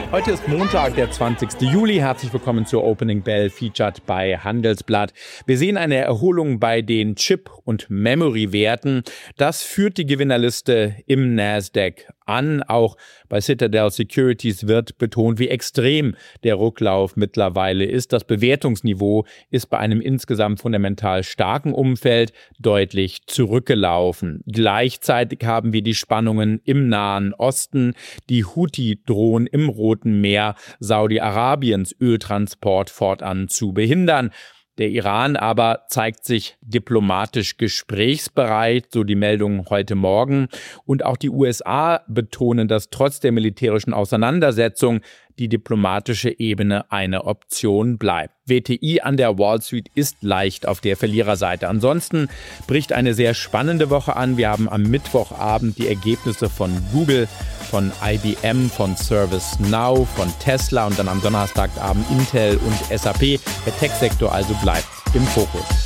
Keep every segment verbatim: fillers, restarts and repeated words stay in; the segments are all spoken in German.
Heute ist Montag, der zwanzigster Juli. Herzlich willkommen zur Opening Bell, featured bei Handelsblatt. Wir sehen eine Erholung bei den Chip- und Memory-Werten. Das führt die Gewinnerliste im Nasdaq an. Auch bei Citadel Securities wird betont, wie extrem der Rücklauf mittlerweile ist. Das Bewertungsniveau ist bei einem insgesamt fundamental starken Umfeld deutlich zurückgelaufen. Gleichzeitig haben wir die Spannungen im Nahen Osten. Die Houthi drohen im Roten Meer Saudi-Arabiens Öltransport fortan zu behindern. Der Iran aber zeigt sich diplomatisch gesprächsbereit, so die Meldung heute Morgen. Und auch die U S A betonen, dass trotz der militärischen Auseinandersetzung die diplomatische Ebene eine Option bleibt. W T I an der Wall Street ist leicht auf der Verliererseite. Ansonsten bricht eine sehr spannende Woche an. Wir haben am Mittwochabend die Ergebnisse von Google, von I B M, von ServiceNow, von Tesla und dann am Donnerstagabend Intel und S A P. Der Tech-Sektor also bleibt im Fokus.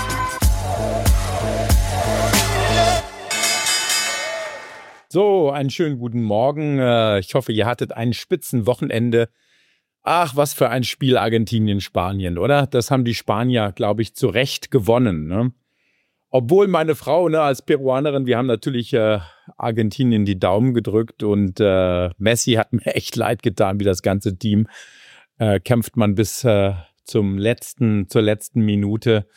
So, einen schönen guten Morgen. Ich hoffe, ihr hattet ein Spitzenwochenende. Ach, was für ein Spiel Argentinien-Spanien, oder? Das haben die Spanier, glaube ich, zu Recht gewonnen, ne? Obwohl meine Frau, ne, als Peruanerin, wir haben natürlich äh, Argentinien die Daumen gedrückt und äh, Messi hat mir echt leid getan, wie das ganze Team. Äh, kämpft man bis äh, zum letzten, zur letzten Minute.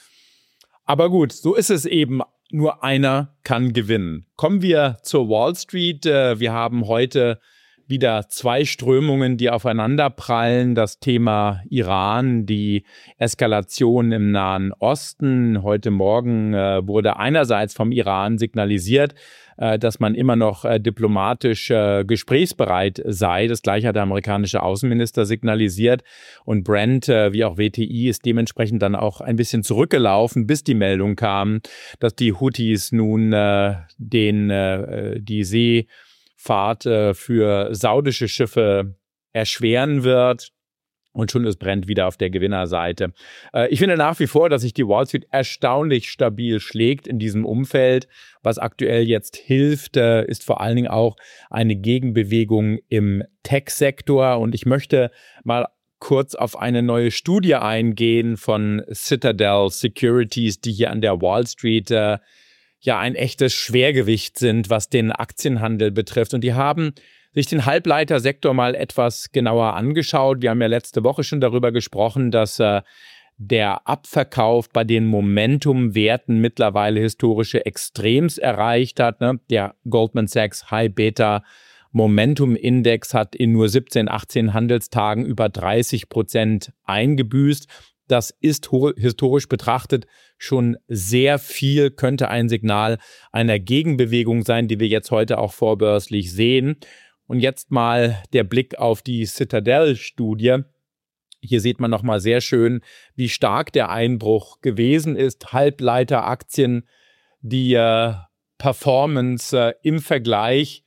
Aber gut, so ist es eben. Nur einer kann gewinnen. Kommen wir zur Wall Street. Wir haben heute wieder zwei Strömungen, die aufeinander prallen. Das Thema Iran, die Eskalation im Nahen Osten. Heute Morgen wurde einerseits vom Iran signalisiert, dass man immer noch äh, diplomatisch äh, gesprächsbereit sei. Das gleiche hat der amerikanische Außenminister signalisiert. Und Brent, äh, wie auch W T I, ist dementsprechend dann auch ein bisschen zurückgelaufen, bis die Meldung kam, dass die Houthis nun äh, den, äh, die Seefahrt äh, für saudische Schiffe erschweren wird. Und schon ist Brent wieder auf der Gewinnerseite. Äh, ich finde nach wie vor, dass sich die Wall Street erstaunlich stabil schlägt in diesem Umfeld. Was aktuell jetzt hilft, äh, ist vor allen Dingen auch eine Gegenbewegung im Tech-Sektor. Und ich möchte mal kurz auf eine neue Studie eingehen von Citadel Securities, die hier an der Wall Street äh, ja ein echtes Schwergewicht sind, was den Aktienhandel betrifft. Und die haben sich den Halbleitersektor mal etwas genauer angeschaut. Wir haben ja letzte Woche schon darüber gesprochen, dass äh, der Abverkauf bei den Momentum-Werten mittlerweile historische Extrems erreicht hat. Ne? Der Goldman Sachs High Beta Momentum Index hat in nur siebzehn, achtzehn Handelstagen über dreißig Prozent eingebüßt. Das ist historisch betrachtet schon sehr viel, könnte ein Signal einer Gegenbewegung sein, die wir jetzt heute auch vorbörslich sehen. Und jetzt mal der Blick auf die Citadel-Studie. Hier sieht man nochmal sehr schön, wie stark der Einbruch gewesen ist. Halbleiteraktien, die äh, Performance äh, im Vergleich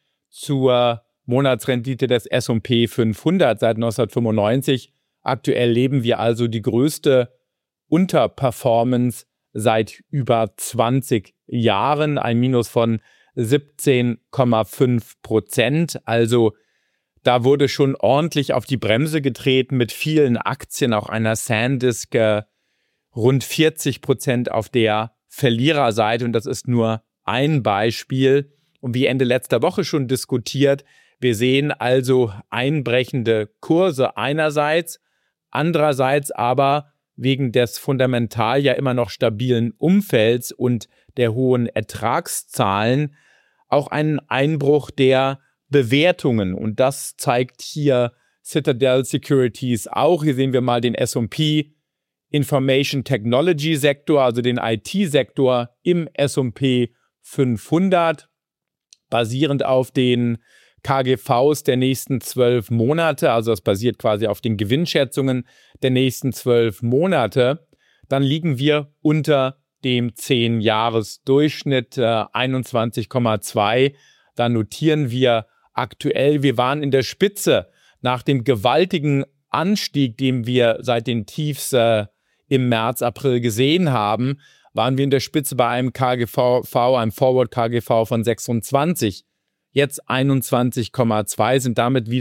zur Monatsrendite des S und P fünfhundert seit neunzehnhundertfünfundneunzig. Aktuell leben wir also die größte Unterperformance seit über zwanzig Jahren. Ein Minus von siebzehn Komma fünf Prozent. Also da wurde schon ordentlich auf die Bremse getreten mit vielen Aktien, auch einer SanDisk, äh, rund vierzig Prozent auf der Verliererseite. Und das ist nur ein Beispiel. Und wie Ende letzter Woche schon diskutiert, wir sehen also einbrechende Kurse einerseits, andererseits aber wegen des fundamental ja immer noch stabilen Umfelds und der hohen Ertragszahlen auch einen Einbruch der Bewertungen. Und das zeigt hier Citadel Securities auch. Hier sehen wir mal den S und P Information Technology Sektor, also den I T-Sektor im S und P fünfhundert, basierend auf den K G Vs der nächsten zwölf Monate, also das basiert quasi auf den Gewinnschätzungen der nächsten zwölf Monate, dann liegen wir unter dem zehn-Jahres-Durchschnitt äh, einundzwanzig Komma zwei. Da notieren wir aktuell, wir waren in der Spitze nach dem gewaltigen Anstieg, den wir seit den Tiefs äh, im März, April gesehen haben, waren wir in der Spitze bei einem K G V, einem Forward K G V von sechsundzwanzig. Jetzt einundzwanzig Komma zwei, sind damit wieder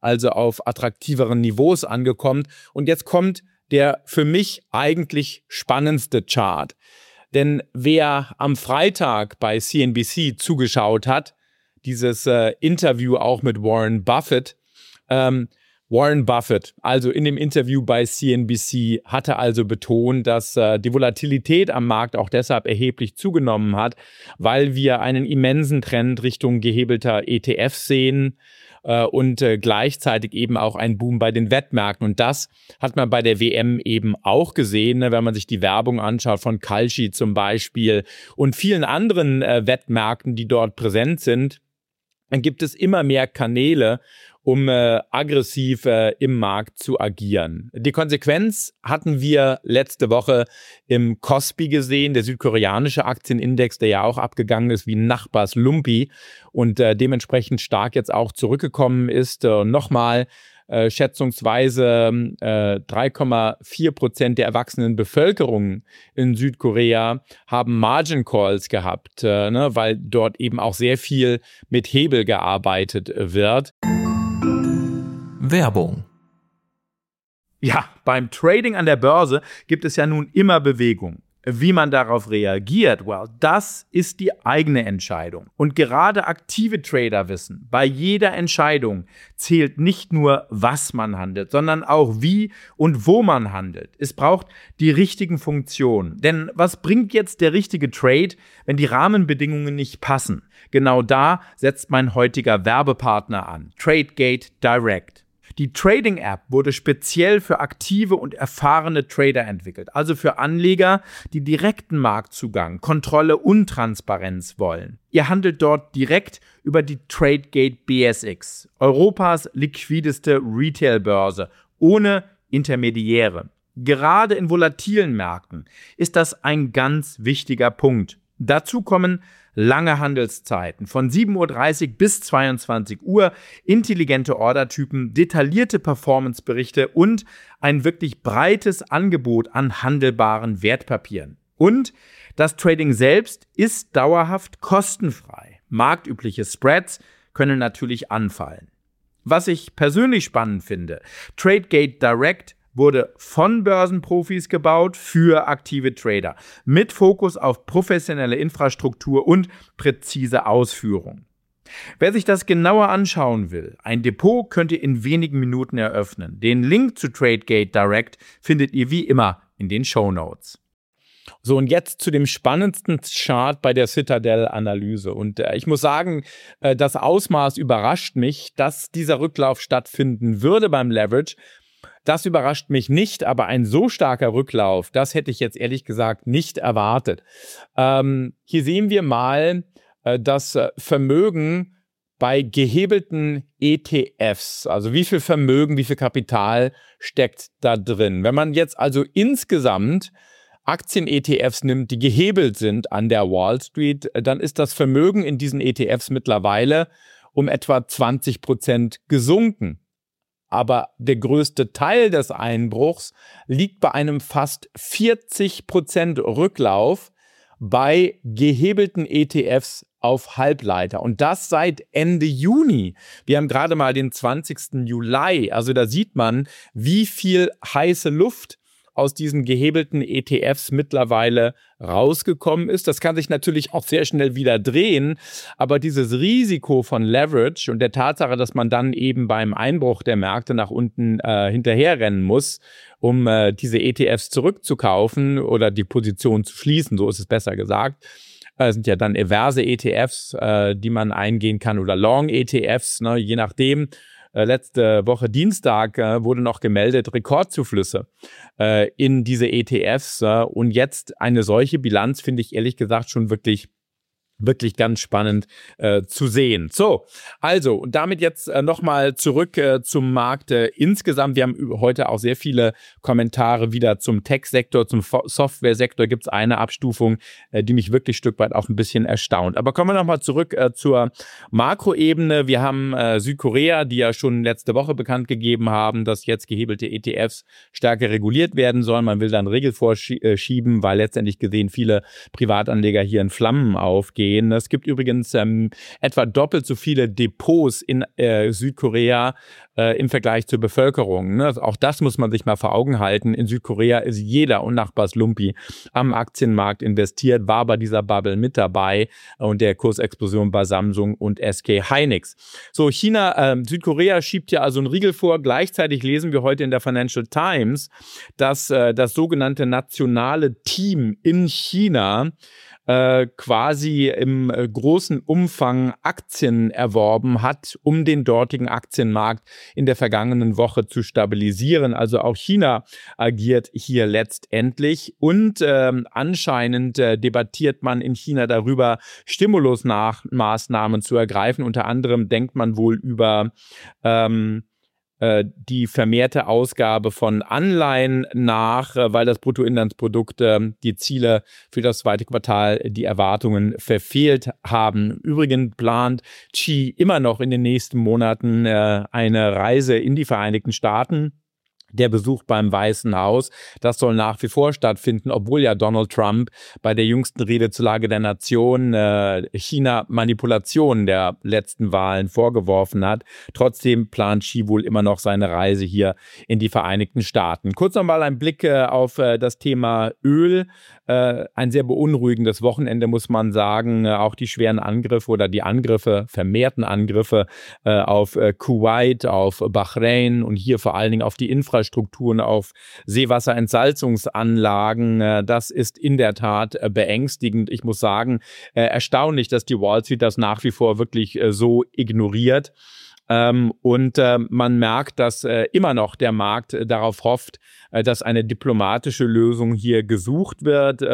also auf attraktiveren Niveaus angekommen. Und jetzt kommt der für mich eigentlich spannendste Chart. Denn wer am Freitag bei C N B C zugeschaut hat, dieses äh, Interview auch mit Warren Buffett, ähm, Warren Buffett, also in dem Interview bei C N B C, hatte also betont, dass äh, die Volatilität am Markt auch deshalb erheblich zugenommen hat, weil wir einen immensen Trend Richtung gehebelter E T Fs sehen äh, und äh, gleichzeitig eben auch einen Boom bei den Wettmärkten. Und das hat man bei der W M eben auch gesehen, ne, wenn man sich die Werbung anschaut von Kalshi zum Beispiel und vielen anderen äh, Wettmärkten, die dort präsent sind. Dann gibt es immer mehr Kanäle, um äh, aggressiv äh, im Markt zu agieren. Die Konsequenz hatten wir letzte Woche im Kospi gesehen, der südkoreanische Aktienindex, der ja auch abgegangen ist wie ein Nachbars Lumpi und äh, dementsprechend stark jetzt auch zurückgekommen ist. Äh, Nochmal, Äh, schätzungsweise äh, drei Komma vier Prozent der erwachsenen Bevölkerung in Südkorea haben Margin Calls gehabt, äh, ne, weil dort eben auch sehr viel mit Hebel gearbeitet wird. Werbung. Ja, beim Trading an der Börse gibt es ja nun immer Bewegung. Wie man darauf reagiert, well, das ist die eigene Entscheidung. Und gerade aktive Trader wissen, bei jeder Entscheidung zählt nicht nur, was man handelt, sondern auch wie und wo man handelt. Es braucht die richtigen Funktionen. Denn was bringt jetzt der richtige Trade, wenn die Rahmenbedingungen nicht passen? Genau da setzt mein heutiger Werbepartner an, Tradegate Direct. Die Trading-App wurde speziell für aktive und erfahrene Trader entwickelt, also für Anleger, die direkten Marktzugang, Kontrolle und Transparenz wollen. Ihr handelt dort direkt über die Tradegate B S X, Europas liquideste Retail-Börse, ohne Intermediäre. Gerade in volatilen Märkten ist das ein ganz wichtiger Punkt. Dazu kommen lange Handelszeiten von sieben Uhr dreißig bis zweiundzwanzig Uhr, intelligente Ordertypen, detaillierte Performanceberichte und ein wirklich breites Angebot an handelbaren Wertpapieren. Und das Trading selbst ist dauerhaft kostenfrei. Marktübliche Spreads können natürlich anfallen. Was ich persönlich spannend finde, Tradegate Direct wurde von Börsenprofis gebaut für aktive Trader mit Fokus auf professionelle Infrastruktur und präzise Ausführung. Wer sich das genauer anschauen will, ein Depot könnt ihr in wenigen Minuten eröffnen. Den Link zu Tradegate Direct findet ihr wie immer in den Shownotes. So, und jetzt zu dem spannendsten Chart bei der Citadel-Analyse. Und äh, ich muss sagen, äh, das Ausmaß überrascht mich, dass dieser Rücklauf stattfinden würde beim Leverage. Das überrascht mich nicht, aber ein so starker Rücklauf, das hätte ich jetzt ehrlich gesagt nicht erwartet. Ähm, hier sehen wir mal äh, das Vermögen bei gehebelten E T Fs. Also wie viel Vermögen, wie viel Kapital steckt da drin. Wenn man jetzt also insgesamt Aktien-E T Fs nimmt, die gehebelt sind an der Wall Street, dann ist das Vermögen in diesen E T Fs mittlerweile um etwa zwanzig Prozent gesunken. Aber der größte Teil des Einbruchs liegt bei einem fast vierzig Prozent Rücklauf bei gehebelten E T Fs auf Halbleiter. Und das seit Ende Juni. Wir haben gerade mal den zwanzigsten Juli. Also da sieht man, wie viel heiße Luft aus diesen gehebelten E T Fs mittlerweile rausgekommen ist. Das kann sich natürlich auch sehr schnell wieder drehen, aber dieses Risiko von Leverage und der Tatsache, dass man dann eben beim Einbruch der Märkte nach unten äh, hinterherrennen muss, um äh, diese E T Fs zurückzukaufen oder die Position zu schließen, so ist es besser gesagt, äh, sind ja dann inverse E T Fs, äh, die man eingehen kann oder Long-E T Fs, ne, je nachdem. Letzte Woche Dienstag äh, wurde noch gemeldet, Rekordzuflüsse äh, in diese E T Fs. Äh, und jetzt eine solche Bilanz finde ich ehrlich gesagt schon wirklich wirklich ganz spannend äh, zu sehen. So, also und damit jetzt äh, nochmal zurück äh, zum Markt äh, insgesamt. Wir haben heute auch sehr viele Kommentare wieder zum Tech-Sektor, zum Fo- Software-Sektor. Gibt es eine Abstufung, äh, die mich wirklich ein Stück weit auch ein bisschen erstaunt. Aber kommen wir nochmal zurück äh, zur Makroebene. Wir haben äh, Südkorea, die ja schon letzte Woche bekannt gegeben haben, dass jetzt gehebelte E T Fs stärker reguliert werden sollen. Man will dann Regel vorschieben, weil letztendlich gesehen viele Privatanleger hier in Flammen aufgehen. stehen. Es gibt übrigens ähm, etwa doppelt so viele Depots in äh, Südkorea äh, im Vergleich zur Bevölkerung. Ne? Also auch das muss man sich mal vor Augen halten. In Südkorea ist jeder Unnachbarslumpi am Aktienmarkt investiert, war bei dieser Bubble mit dabei und der Kursexplosion bei Samsung und S K Hynix. So, China, äh, Südkorea schiebt ja also einen Riegel vor. Gleichzeitig lesen wir heute in der Financial Times, dass äh, das sogenannte nationale Team in China äh, quasi im äh, großen Umfang Aktien erworben hat, um den dortigen Aktienmarkt in der vergangenen Woche zu stabilisieren. Also auch China agiert hier letztendlich und ähm, anscheinend äh, debattiert man in China darüber, Stimulusmaßnahmen zu ergreifen. Unter anderem denkt man wohl über ähm, die vermehrte Ausgabe von Anleihen nach, weil das Bruttoinlandsprodukt die Ziele für das zweite Quartal, die Erwartungen verfehlt haben. Übrigens plant Xi immer noch in den nächsten Monaten eine Reise in die Vereinigten Staaten. Der Besuch beim Weißen Haus, das soll nach wie vor stattfinden, obwohl ja Donald Trump bei der jüngsten Rede zur Lage der Nation äh, China Manipulationen der letzten Wahlen vorgeworfen hat. Trotzdem plant Xi wohl immer noch seine Reise hier in die Vereinigten Staaten. Kurz nochmal ein Blick äh, auf äh, das Thema Öl. Äh, ein sehr beunruhigendes Wochenende, muss man sagen. Äh, auch die schweren Angriffe oder die Angriffe, vermehrten Angriffe äh, auf äh, Kuwait, auf Bahrain und hier vor allen Dingen auf die Infrastruktur. Strukturen auf Seewasserentsalzungsanlagen. Das ist in der Tat beängstigend. Ich muss sagen, erstaunlich, dass die Wall Street das nach wie vor wirklich so ignoriert. Und man merkt, dass immer noch der Markt darauf hofft, dass eine diplomatische Lösung hier gesucht wird.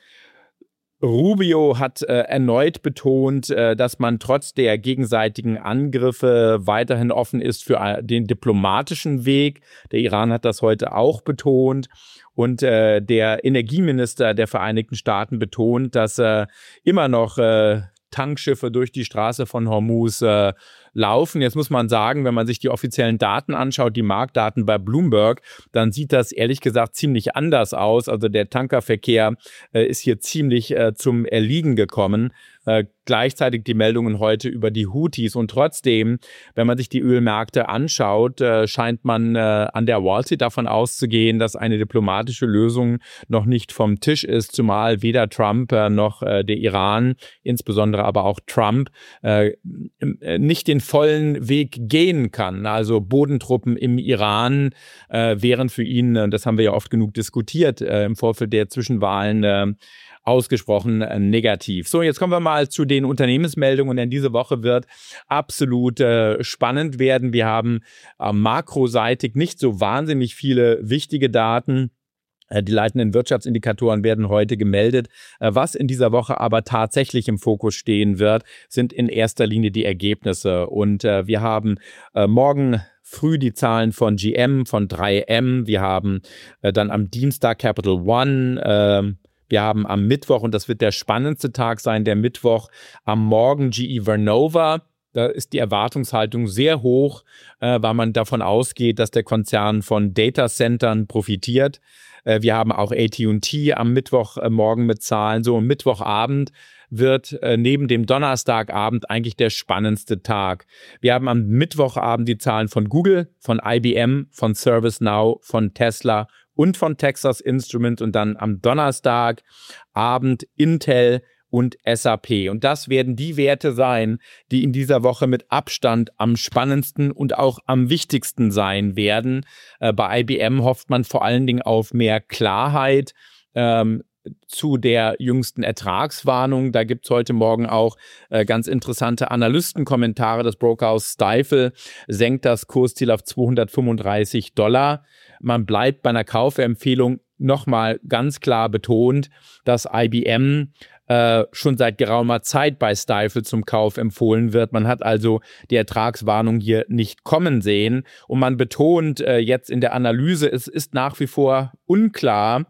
Rubio hat äh, erneut betont, äh, dass man trotz der gegenseitigen Angriffe weiterhin offen ist für äh, den diplomatischen Weg. Der Iran hat das heute auch betont. Und äh, der Energieminister der Vereinigten Staaten betont, dass äh, immer noch äh, Tankschiffe durch die Straße von Hormuz äh, laufen. Jetzt muss man sagen, wenn man sich die offiziellen Daten anschaut, die Marktdaten bei Bloomberg, dann sieht das ehrlich gesagt ziemlich anders aus. Also der Tankerverkehr äh, ist hier ziemlich äh, zum Erliegen gekommen. Äh, gleichzeitig die Meldungen heute über die Houthis. Und trotzdem, wenn man sich die Ölmärkte anschaut, äh, scheint man äh, an der Wall Street davon auszugehen, dass eine diplomatische Lösung noch nicht vom Tisch ist, zumal weder Trump äh, noch äh, der Iran, insbesondere aber auch Trump, äh, nicht den vollen Weg gehen kann. Also Bodentruppen im Iran äh, wären für ihn, äh, das haben wir ja oft genug diskutiert, äh, im Vorfeld der Zwischenwahlen äh, ausgesprochen äh, negativ. So, jetzt kommen wir mal zu den Unternehmensmeldungen, denn diese Woche wird absolut äh, spannend werden. Wir haben äh, makroseitig nicht so wahnsinnig viele wichtige Daten. Die leitenden Wirtschaftsindikatoren werden heute gemeldet. Was in dieser Woche aber tatsächlich im Fokus stehen wird, sind in erster Linie die Ergebnisse. Und wir haben morgen früh die Zahlen von G M, von drei M. Wir haben dann am Dienstag Capital One. Wir haben am Mittwoch, und das wird der spannendste Tag sein, der Mittwoch, am Morgen G E Vernova. Da ist die Erwartungshaltung sehr hoch, äh, weil man davon ausgeht, dass der Konzern von Datacentern profitiert. Äh, wir haben auch A T und T am Mittwochmorgen äh, mit Zahlen. So, am Mittwochabend wird äh, neben dem Donnerstagabend eigentlich der spannendste Tag. Wir haben am Mittwochabend die Zahlen von Google, von I B M, von ServiceNow, von Tesla und von Texas Instruments und dann am Donnerstagabend Intel und S A P. Und das werden die Werte sein, die in dieser Woche mit Abstand am spannendsten und auch am wichtigsten sein werden. Äh, bei I B M hofft man vor allen Dingen auf mehr Klarheit ähm, zu der jüngsten Ertragswarnung. Da gibt es heute Morgen auch äh, ganz interessante Analystenkommentare. Das Brokerhaus Stifel senkt das Kursziel auf zweihundertfünfunddreißig Dollar. Man bleibt bei einer Kaufempfehlung. Nochmal ganz klar betont, dass I B M äh, schon seit geraumer Zeit bei Stifel zum Kauf empfohlen wird. Man hat also die Ertragswarnung hier nicht kommen sehen. Und man betont äh, jetzt in der Analyse, es ist nach wie vor unklar,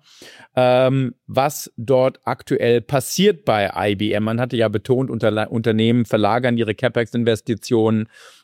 ähm, was dort aktuell passiert bei I B M. Man hatte ja betont, unter, Unternehmen verlagern ihre CapEx-Investitionen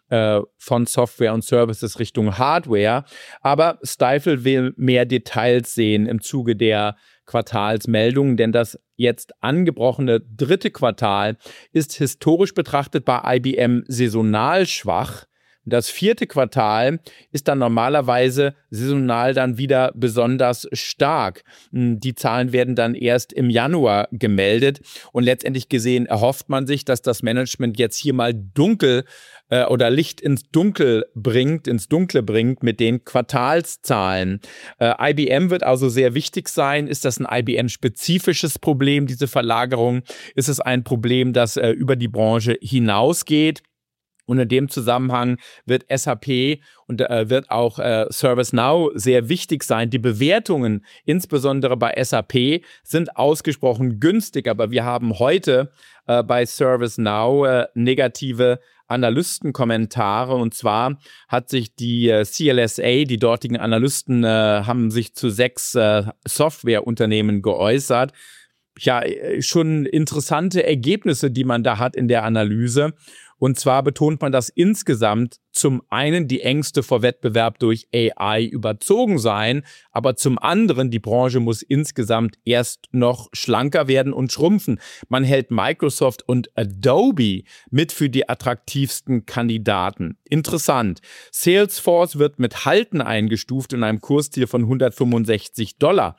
von Software und Services Richtung Hardware. Aber Stifel will mehr Details sehen im Zuge der Quartalsmeldungen, denn das jetzt angebrochene dritte Quartal ist historisch betrachtet bei I B M saisonal schwach. Das vierte Quartal ist dann normalerweise saisonal dann wieder besonders stark. Die Zahlen werden dann erst im Januar gemeldet und letztendlich gesehen erhofft man sich, dass das Management jetzt hier mal dunkel äh, oder Licht ins Dunkel bringt, ins Dunkle bringt mit den Quartalszahlen. Äh, I B M wird also sehr wichtig sein. Ist das ein I B M-spezifisches Problem, diese Verlagerung? Ist es ein Problem, das äh, über die Branche hinausgeht? Und in dem Zusammenhang wird S A P und äh, wird auch äh, ServiceNow sehr wichtig sein. Die Bewertungen, insbesondere bei S A P, sind ausgesprochen günstig. Aber wir haben heute äh, bei ServiceNow äh, negative Analystenkommentare. Und zwar hat sich die äh, C L S A, die dortigen Analysten, äh, haben sich zu sechs äh, Softwareunternehmen geäußert. Ja, schon interessante Ergebnisse, die man da hat in der Analyse. Und zwar betont man, dass insgesamt zum einen die Ängste vor Wettbewerb durch A I überzogen seien, aber zum anderen die Branche muss insgesamt erst noch schlanker werden und schrumpfen. Man hält Microsoft und Adobe mit für die attraktivsten Kandidaten. Interessant. Salesforce wird mit Halten eingestuft in einem Kursziel von hundertfünfundsechzig Dollar.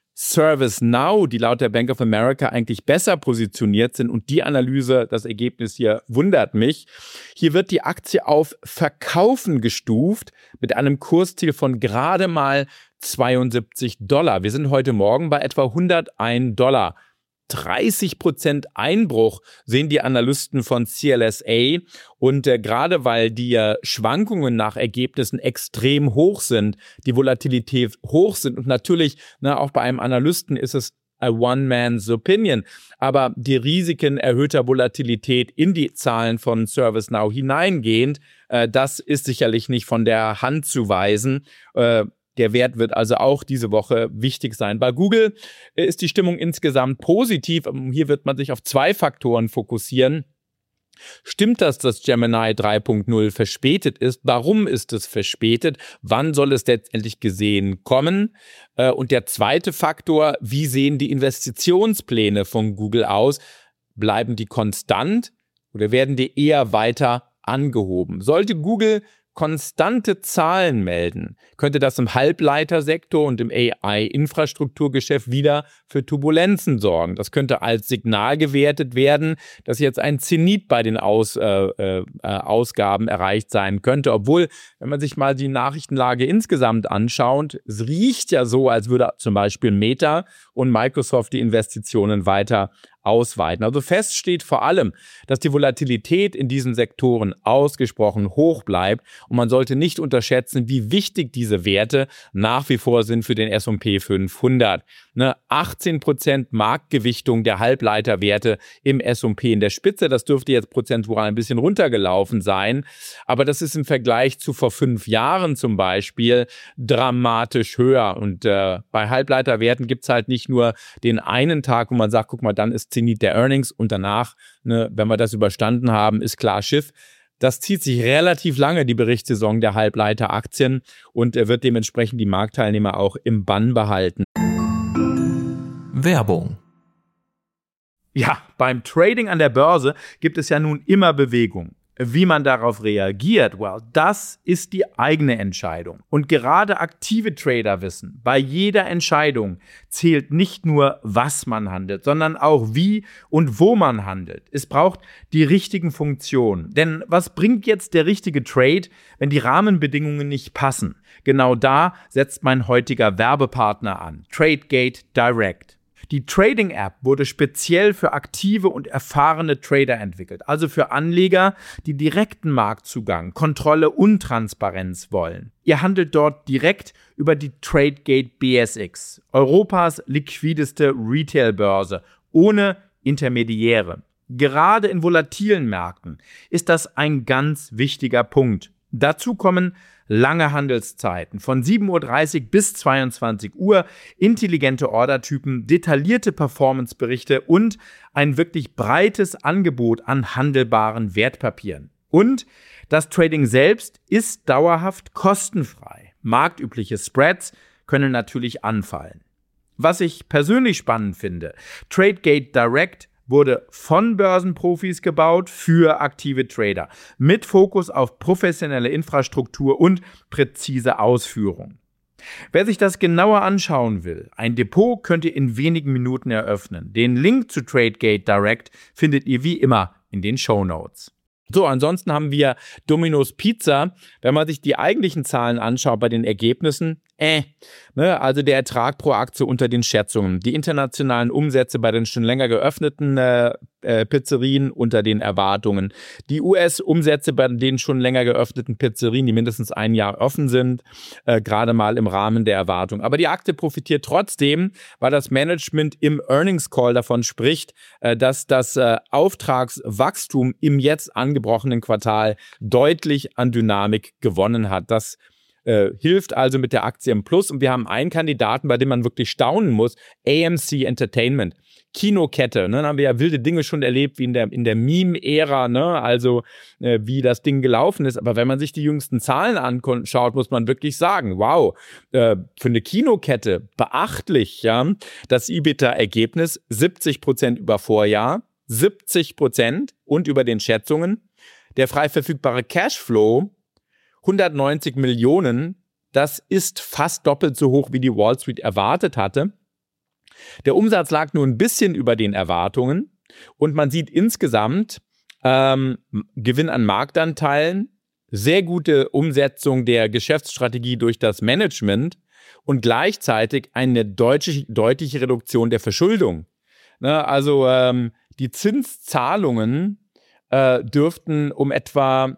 ServiceNow, die laut der Bank of America eigentlich besser positioniert sind und die Analyse, das Ergebnis hier wundert mich. Hier wird die Aktie auf Verkaufen gestuft mit einem Kursziel von gerade mal zweiundsiebzig Dollar. Wir sind heute Morgen bei etwa hundertein Dollar. dreißig Prozent Einbruch sehen die Analysten von C L S A und äh, gerade weil die äh, Schwankungen nach Ergebnissen extrem hoch sind, die Volatilität hoch sind und natürlich na, auch bei einem Analysten ist es a one-man's opinion, aber die Risiken erhöhter Volatilität in die Zahlen von ServiceNow hineingehend, äh, das ist sicherlich nicht von der Hand zu weisen. Äh, Der Wert wird also auch diese Woche wichtig sein. Bei Google ist die Stimmung insgesamt positiv. Hier wird man sich auf zwei Faktoren fokussieren. Stimmt das, dass Gemini drei Punkt null verspätet ist? Warum ist es verspätet? Wann soll es letztendlich gesehen kommen? Und der zweite Faktor, wie sehen die Investitionspläne von Google aus? Bleiben die konstant oder werden die eher weiter angehoben? Sollte Google konstante Zahlen melden, könnte das im Halbleitersektor und im A I-Infrastrukturgeschäft wieder für Turbulenzen sorgen. Das könnte als Signal gewertet werden, dass jetzt ein Zenit bei den Aus, äh, äh, Ausgaben erreicht sein könnte. Obwohl, wenn man sich mal die Nachrichtenlage insgesamt anschaut, es riecht ja so, als würde zum Beispiel Meta und Microsoft die Investitionen weiter ausweiten. Also fest steht vor allem, dass die Volatilität in diesen Sektoren ausgesprochen hoch bleibt und man sollte nicht unterschätzen, wie wichtig diese Werte nach wie vor sind für den S und P fünfhundert. Ne, achtzehn Prozent Marktgewichtung der Halbleiterwerte im S und P in der Spitze, das dürfte jetzt prozentual ein bisschen runtergelaufen sein, aber das ist im Vergleich zu vor fünf Jahren zum Beispiel dramatisch höher und äh, bei Halbleiterwerten gibt es halt nicht nur den einen Tag, wo man sagt, guck mal, dann ist Zenit der Earnings und danach, ne, wenn wir das überstanden haben, ist klar Schiff. Das zieht sich relativ lange, die Berichtssaison der Halbleiteraktien und er wird dementsprechend die Marktteilnehmer auch im Bann behalten. Werbung. Ja, beim Trading an der Börse gibt es ja nun immer Bewegung. Wie man darauf reagiert, well, das ist die eigene Entscheidung. Und gerade aktive Trader wissen, bei jeder Entscheidung zählt nicht nur, was man handelt, sondern auch wie und wo man handelt. Es braucht die richtigen Funktionen. Denn was bringt jetzt der richtige Trade, wenn die Rahmenbedingungen nicht passen? Genau da setzt mein heutiger Werbepartner an, Tradegate Direct. Die Trading-App wurde speziell für aktive und erfahrene Trader entwickelt, also für Anleger, die direkten Marktzugang, Kontrolle und Transparenz wollen. Ihr handelt dort direkt über die Tradegate B S X, Europas liquideste Retail-Börse, ohne Intermediäre. Gerade in volatilen Märkten ist das ein ganz wichtiger Punkt. Dazu kommen lange Handelszeiten von sieben Uhr dreißig bis zweiundzwanzig Uhr, intelligente Ordertypen, detaillierte Performanceberichte und ein wirklich breites Angebot an handelbaren Wertpapieren. Und das Trading selbst ist dauerhaft kostenfrei. Marktübliche Spreads können natürlich anfallen. was ich persönlich spannend finde, Tradegate Direct wurde von Börsenprofis gebaut für aktive Trader mit Fokus auf professionelle Infrastruktur und präzise Ausführung. Wer sich das genauer anschauen will, ein Depot könnt ihr in wenigen Minuten eröffnen. Den Link zu Tradegate Direct findet ihr wie immer in den Shownotes. So, ansonsten haben wir Domino's Pizza. Wenn man sich die eigentlichen Zahlen anschaut bei den Ergebnissen, äh, ne, also der Ertrag pro Aktie unter den Schätzungen. Die internationalen Umsätze bei den schon länger geöffneten äh, äh, Pizzerien unter den Erwartungen. Die U S-Umsätze bei den schon länger geöffneten Pizzerien, die mindestens ein Jahr offen sind, äh, gerade mal im Rahmen der Erwartung. Aber die Aktie profitiert trotzdem, weil das Management im Earnings Call davon spricht, äh, dass das äh, Auftragswachstum im jetzt angebrochenen Quartal deutlich an Dynamik gewonnen hat. Das Äh, hilft also mit der Aktie im Plus. Und wir haben einen Kandidaten, bei dem man wirklich staunen muss, A M C Entertainment. Kinokette, ne? Da haben wir ja wilde Dinge schon erlebt, wie in der, in der Meme-Ära, ne? Also äh, wie das Ding gelaufen ist. Aber wenn man sich die jüngsten Zahlen anschaut, muss man wirklich sagen, wow, äh, für eine Kinokette beachtlich, ja, das EBITDA-Ergebnis siebzig Prozent über Vorjahr, siebzig Prozent und über den Schätzungen. Der frei verfügbare Cashflow hundertneunzig Millionen, das ist fast doppelt so hoch, wie die Wall Street erwartet hatte. Der Umsatz lag nur ein bisschen über den Erwartungen und man sieht insgesamt ähm, Gewinn an Marktanteilen, sehr gute Umsetzung der Geschäftsstrategie durch das Management und gleichzeitig eine deutliche, deutliche Reduktion der Verschuldung. Ne, also ähm, die Zinszahlungen äh, dürften um etwa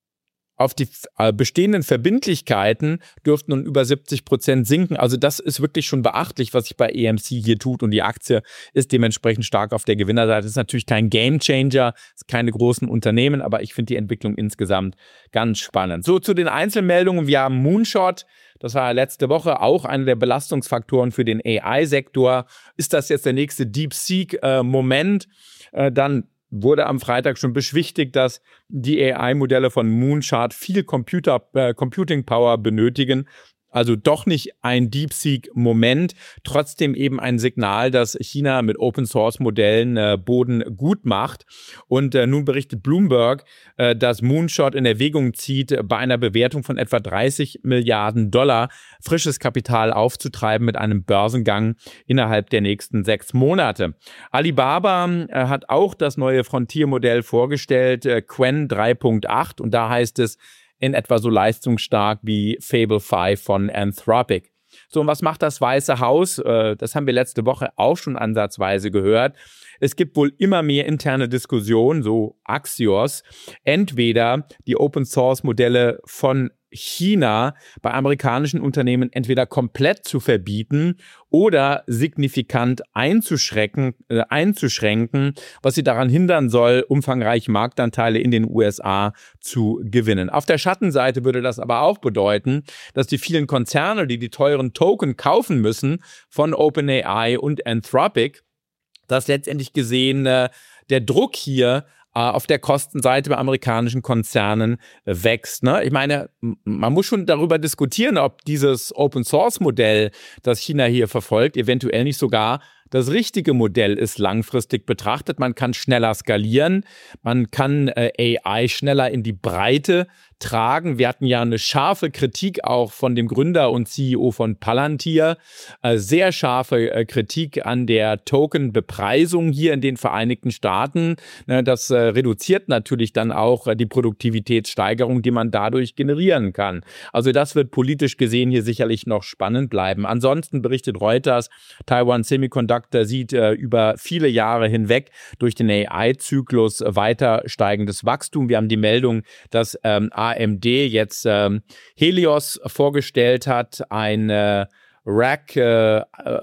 auf die äh, bestehenden Verbindlichkeiten dürften nun über siebzig Prozent sinken. Also das ist wirklich schon beachtlich, was sich bei A M C hier tut. Und die Aktie ist dementsprechend stark auf der Gewinnerseite. Das ist natürlich kein Gamechanger, ist keine großen Unternehmen, aber ich finde die Entwicklung insgesamt ganz spannend. So, zu den Einzelmeldungen. Wir haben Moonshot. Das war letzte Woche auch einer der Belastungsfaktoren für den A I-Sektor. Ist das jetzt der nächste DeepSeek-Moment? Äh, dann wurde am Freitag schon beschwichtigt, dass die A I-Modelle von Moonshot viel Computer, äh, Computing Power benötigen. Also doch nicht ein DeepSeek-Moment, trotzdem eben ein Signal, dass China mit Open-Source-Modellen äh, Boden gut macht. Und äh, nun berichtet Bloomberg, äh, dass Moonshot in Erwägung zieht, äh, bei einer Bewertung von etwa dreißig Milliarden Dollar frisches Kapital aufzutreiben mit einem Börsengang innerhalb der nächsten sechs Monate. Alibaba äh, hat auch das neue Frontier-Modell vorgestellt, äh, Qwen drei Punkt acht, und da heißt es, in etwa so leistungsstark wie Fable fünf von Anthropic. So, und was macht das Weiße Haus? Das haben wir letzte Woche auch schon ansatzweise gehört. Es gibt wohl immer mehr interne Diskussionen, so Axios, entweder die Open-Source-Modelle von China bei amerikanischen Unternehmen entweder komplett zu verbieten oder signifikant einzuschränken, äh, einzuschränken, was sie daran hindern soll, umfangreiche Marktanteile in den U S A zu gewinnen. Auf der Schattenseite würde das aber auch bedeuten, dass die vielen Konzerne, die die teuren Token kaufen müssen von OpenAI und Anthropic, dass letztendlich gesehen äh, der Druck hier auf der Kostenseite bei amerikanischen Konzernen wächst. Ne? Ich meine, man muss schon darüber diskutieren, ob dieses Open-Source-Modell, das China hier verfolgt, eventuell nicht sogar das richtige Modell ist langfristig betrachtet. Man kann schneller skalieren, man kann äh, A I schneller in die Breite tragen. Wir hatten ja eine scharfe Kritik auch von dem Gründer und C E O von Palantir, äh, sehr scharfe äh, Kritik an der Token-Bepreisung hier in den Vereinigten Staaten. Äh, das äh, reduziert natürlich dann auch äh, die Produktivitätssteigerung, die man dadurch generieren kann. Also das wird politisch gesehen hier sicherlich noch spannend bleiben. Ansonsten berichtet Reuters, Taiwan Semiconductor sieht äh, über viele Jahre hinweg durch den A I-Zyklus weiter steigendes Wachstum. Wir haben die Meldung, dass ähm, A M D jetzt ähm, Helios vorgestellt hat, ein äh, Rack äh,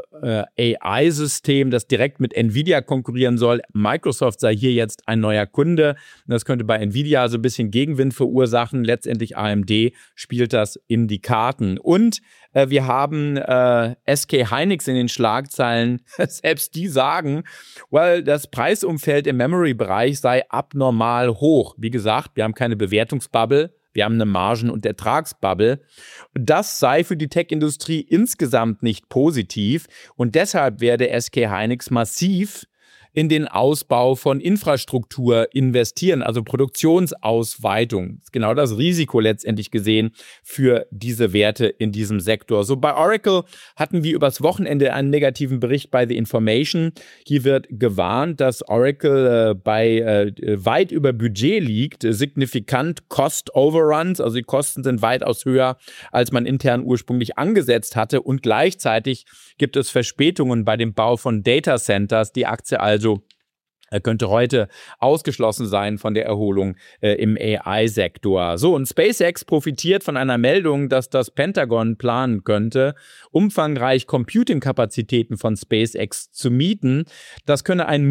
äh, A I-System, das direkt mit Nvidia konkurrieren soll. Microsoft sei hier jetzt ein neuer Kunde. Das könnte bei Nvidia so ein bisschen Gegenwind verursachen. Letztendlich A M D spielt das in die Karten. Und äh, wir haben äh, S K Hynix in den Schlagzeilen. Selbst die sagen, well, das Preisumfeld im Memory-Bereich sei abnormal hoch. Wie gesagt, wir haben keine Bewertungsbubble. Wir haben eine Margen- und Ertragsbubble. Das sei für die Tech-Industrie insgesamt nicht positiv und deshalb werde S K Hynix massiv in den Ausbau von Infrastruktur investieren, also Produktionsausweitung. Das ist genau das Risiko letztendlich gesehen für diese Werte in diesem Sektor. So, bei Oracle hatten wir übers Wochenende einen negativen Bericht bei The Information. Hier wird gewarnt, dass Oracle äh, bei äh, weit über Budget liegt, äh, signifikant Cost Overruns, also die Kosten sind weitaus höher, als man intern ursprünglich angesetzt hatte und gleichzeitig gibt es Verspätungen bei dem Bau von Data Centers, die Aktie also könnte heute ausgeschlossen sein von der Erholung äh, im A I-Sektor. So, und SpaceX profitiert von einer Meldung, dass das Pentagon planen könnte, umfangreich Computing-Kapazitäten von SpaceX zu mieten. Das könne ein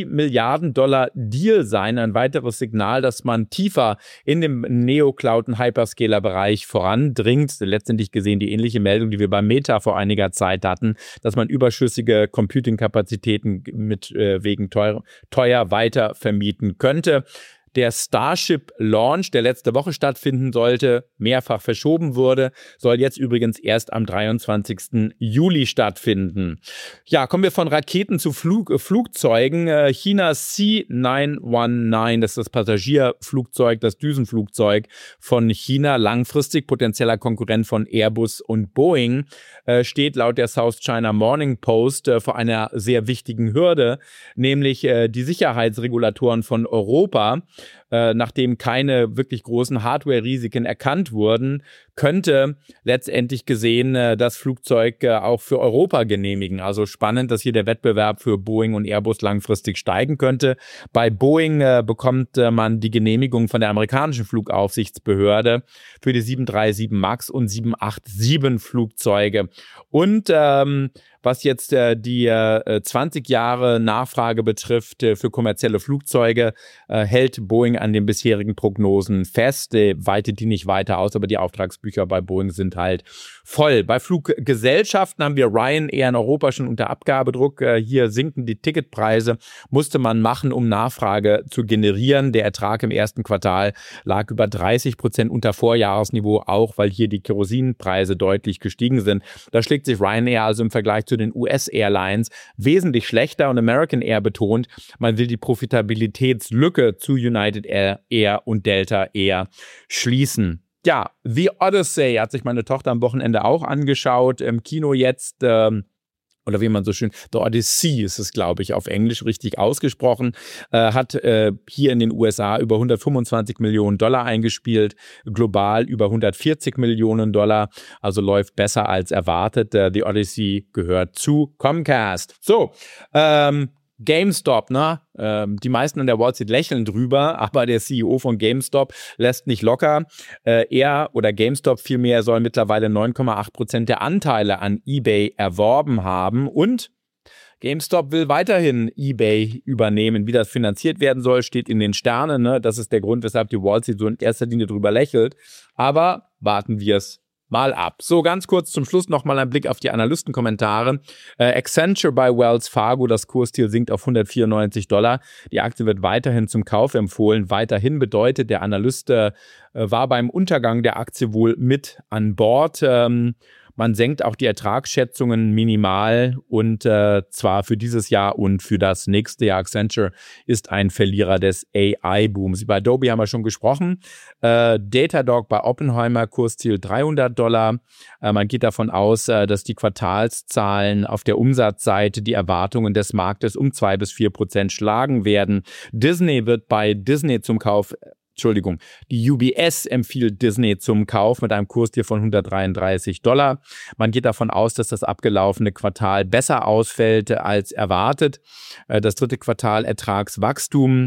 Multimilliarden-Dollar-Deal sein, ein weiteres Signal, dass man tiefer in dem Neo-Cloud- und Hyperscaler-Bereich vorandringt. Letztendlich gesehen die ähnliche Meldung, die wir bei Meta vor einiger Zeit hatten, dass man überschüssige Computing-Kapazitäten mit äh, wegen teurer teuer weiter vermieten könnte. Der Starship-Launch, der letzte Woche stattfinden sollte, mehrfach verschoben wurde, soll jetzt übrigens erst am dreiundzwanzigsten Juli stattfinden. Ja, kommen wir von Raketen zu Flug, äh, Flugzeugen. Äh, China C neun neun, das ist das Passagierflugzeug, das Düsenflugzeug von China, langfristig potenzieller Konkurrent von Airbus und Boeing, äh, steht laut der South China Morning Post äh, vor einer sehr wichtigen Hürde, nämlich äh, die Sicherheitsregulatoren von Europa. Äh, nachdem keine wirklich großen Hardware-Risiken erkannt wurden, könnte letztendlich gesehen äh, das Flugzeug äh, auch für Europa genehmigen. Also spannend, dass hier der Wettbewerb für Boeing und Airbus langfristig steigen könnte. Bei Boeing äh, bekommt äh, man die Genehmigung von der amerikanischen Flugaufsichtsbehörde für die sieben drei sieben MAX und sieben acht sieben Flugzeuge. Und ähm, was jetzt äh, die äh, zwanzig Jahre Nachfrage betrifft äh, für kommerzielle Flugzeuge, äh, hält Boeing an den bisherigen Prognosen fest, äh, weitet die nicht weiter aus, aber die Auftragsbücher bei Boeing sind halt voll. Bei Fluggesellschaften haben wir Ryanair in Europa schon unter Abgabedruck. Äh, hier sinken die Ticketpreise, musste man machen, um Nachfrage zu generieren. Der Ertrag im ersten Quartal lag über dreißig Prozent unter Vorjahresniveau, auch weil hier die Kerosinpreise deutlich gestiegen sind. Da schlägt sich Ryanair also im Vergleich zu den U S-Airlines wesentlich schlechter und American Air betont, man will die Profitabilitätslücke zu United Air, Air und Delta Air schließen. Ja, The Odyssey hat sich meine Tochter am Wochenende auch angeschaut, im Kino jetzt, ähm, oder wie man so schön, The Odyssey ist es, glaube ich, auf Englisch richtig ausgesprochen, äh, hat äh, hier in den U S A über hundertfünfundzwanzig Millionen Dollar eingespielt, global über hundertvierzig Millionen Dollar, also läuft besser als erwartet. Äh, The Odyssey gehört zu Comcast. So, ähm, GameStop, ne? Ähm, die meisten an der Wall Street lächeln drüber, aber der C E O von GameStop lässt nicht locker. Äh, er oder GameStop vielmehr soll mittlerweile neun Komma acht Prozent der Anteile an eBay erworben haben und GameStop will weiterhin eBay übernehmen. Wie das finanziert werden soll, steht in den Sternen. Ne? Das ist der Grund, weshalb die Wall Street so in erster Linie drüber lächelt. Aber warten wir es mal ab. So, ganz kurz zum Schluss nochmal ein Blick auf die Analystenkommentare. Äh, Accenture bei Wells Fargo, das Kursziel sinkt auf hundertvierundneunzig Dollar. Die Aktie wird weiterhin zum Kauf empfohlen. Weiterhin bedeutet, der Analyst äh, war beim Untergang der Aktie wohl mit an Bord. Ähm, Man senkt auch die Ertragsschätzungen minimal und äh, zwar für dieses Jahr und für das nächste Jahr. Accenture ist ein Verlierer des A I-Booms. Über Adobe haben wir schon gesprochen. Äh, Datadog bei Oppenheimer, Kursziel dreihundert Dollar. Äh, man geht davon aus, äh, dass die Quartalszahlen auf der Umsatzseite die Erwartungen des Marktes um zwei bis vier Prozent schlagen werden. Disney wird bei Disney zum Kauf Entschuldigung, die U B S empfiehlt Disney zum Kauf mit einem Kursziel von hundertdreiunddreißig Dollar. Man geht davon aus, dass das abgelaufene Quartal besser ausfällt als erwartet. Das dritte Quartal Ertragswachstum.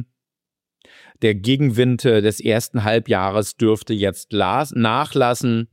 Der Gegenwind des ersten Halbjahres dürfte jetzt nachlassen.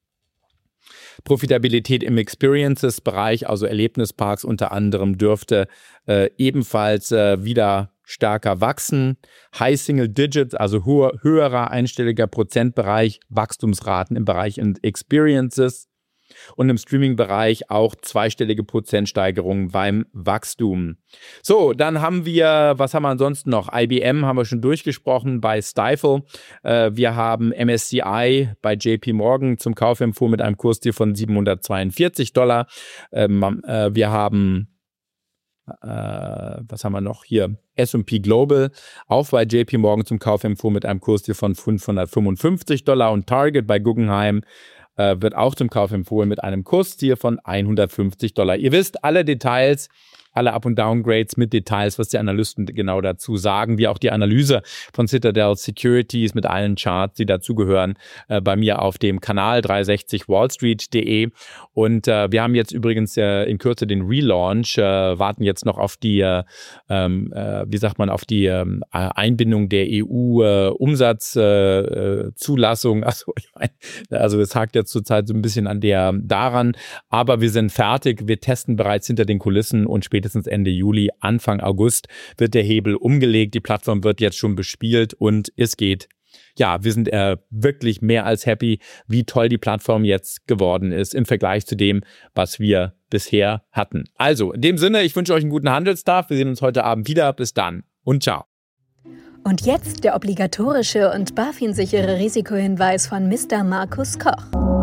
Profitabilität im Experiences-Bereich, also Erlebnisparks unter anderem, dürfte äh, ebenfalls äh, wieder stärker wachsen. High Single Digits, also hoher, höherer einstelliger Prozentbereich, Wachstumsraten im Bereich Experiences. und im Streaming-Bereich auch zweistellige Prozentsteigerungen beim Wachstum. So, dann haben wir, was haben wir ansonsten noch? I B M haben wir schon durchgesprochen bei Stifel. Äh, wir haben M S C I bei J P Morgan zum Kauf empfohlen mit einem Kursziel von siebenhundertzweiundvierzig Dollar. Ähm, äh, wir haben Äh, was haben wir noch hier? S und P Global, auch bei J P Morgan zum Kauf empfohlen mit einem Kursziel von fünfhundertfünfundfünfzig Dollar und Target bei Guggenheim äh, wird auch zum Kauf empfohlen mit einem Kursziel von hundertfünfzig Dollar. Ihr wisst, alle Details, alle Up- und Downgrades mit Details, was die Analysten genau dazu sagen, wie auch die Analyse von Citadel Securities mit allen Charts, die dazugehören, äh, bei mir auf dem Kanal dreihundertsechzig wallstreet punkt de. Und äh, wir haben jetzt übrigens äh, in Kürze den Relaunch, äh, warten jetzt noch auf die, äh, äh, wie sagt man, auf die äh, Einbindung der E U-Umsatzzulassung. Äh, also, ich mein, also es hakt jetzt zurzeit so ein bisschen an der daran, aber wir sind fertig, wir testen bereits hinter den Kulissen und spätestens Ende Juli, Anfang August wird der Hebel umgelegt. Die Plattform wird jetzt schon bespielt und es geht. Ja, wir sind äh, wirklich mehr als happy, wie toll die Plattform jetzt geworden ist im Vergleich zu dem, was wir bisher hatten. Also, in dem Sinne, ich wünsche euch einen guten Handelstag. Wir sehen uns heute Abend wieder. Bis dann und ciao. Und jetzt der obligatorische und BaFin-sichere Risikohinweis von Mister Markus Koch.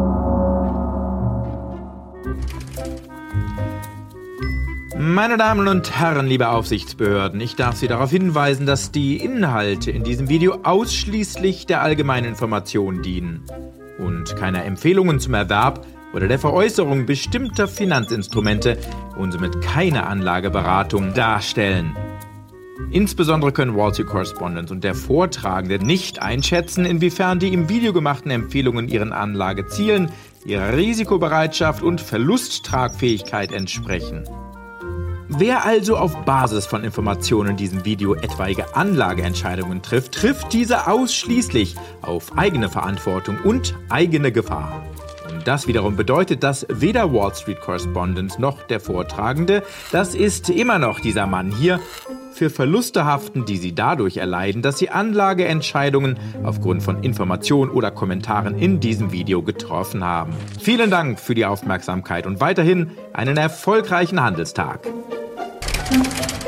Meine Damen und Herren, liebe Aufsichtsbehörden, ich darf Sie darauf hinweisen, dass die Inhalte in diesem Video ausschließlich der allgemeinen Information dienen und keine Empfehlungen zum Erwerb oder der Veräußerung bestimmter Finanzinstrumente und somit keine Anlageberatung darstellen. Insbesondere können Wall Street Correspondent und der Vortragende nicht einschätzen, inwiefern die im Video gemachten Empfehlungen ihren Anlagezielen, ihrer Risikobereitschaft und Verlusttragfähigkeit entsprechen. Wer also auf Basis von Informationen in diesem Video etwaige Anlageentscheidungen trifft, trifft diese ausschließlich auf eigene Verantwortung und eigene Gefahr. Und das wiederum bedeutet, dass weder Wall Street Correspondent noch der Vortragende, das ist immer noch dieser Mann hier, für Verluste haften, die sie dadurch erleiden, dass sie Anlageentscheidungen aufgrund von Informationen oder Kommentaren in diesem Video getroffen haben. Vielen Dank für die Aufmerksamkeit und weiterhin einen erfolgreichen Handelstag.